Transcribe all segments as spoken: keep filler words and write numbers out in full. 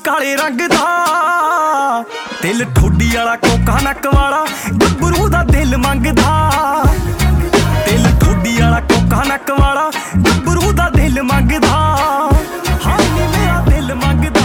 काले रंग दा। दिल ठोडी वाला कोका नक वाला गब्बरू दा दिल मंगदा। दिल ठोडी वाला कोका नक वाला गब्बरू दा दिल मंगदा। हाँ नी मेरा दिल मंगदा।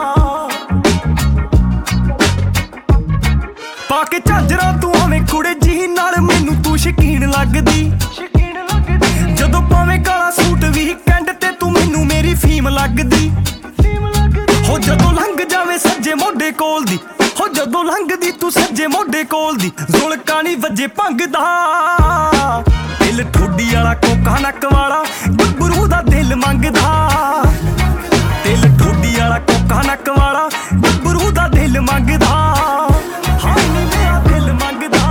पाके झांजरा तू आवें कुड़े जी नाल मैनू तू शकीन लगदी। जदों पावें काला सूट वीकेंड ते तू मैनू मेरी फीम लगदी। हो जदों लंघ जावे सज्जे मोढे कोल दी, हो जदों लंघदी तू सज्जे मोढे कोल दी, जुलका नी वजे भंगदा। दिल ठोडी वाला कोका नक वाला गब्बरू दा दिल मंगदा। दिल ठोडी वाला कोका नक वाला गब्बरू दा दिल मंगदा। हाँ नी मेरा दिल मंगदा।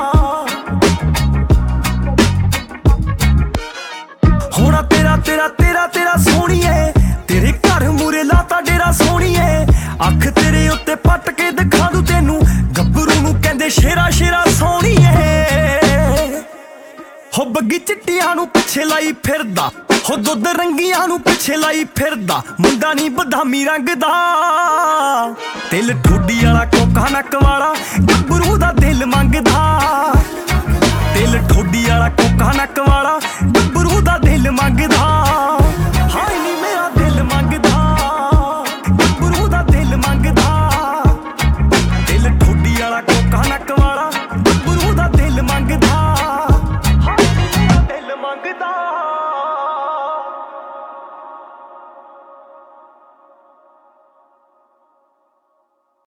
होना तेरा तेरा तेरा तेरा सोहणीए, तेरे घर मूरे लाता डेरा सोहणीए। अख तेरे उत्ते पट के दिखा दूं तेनू, गब्बरू नू कहंदे शेरा शेरा सोहणीए। हो बग्गी चिट्टियां नू पिछे लाई फिरदा, हो दुध रंगियां नू पिछे लाई फिरदा, मुंडा नी बदामी रंग दा। दिल ठोडी वाला कोका नक वाला गब्बरू दा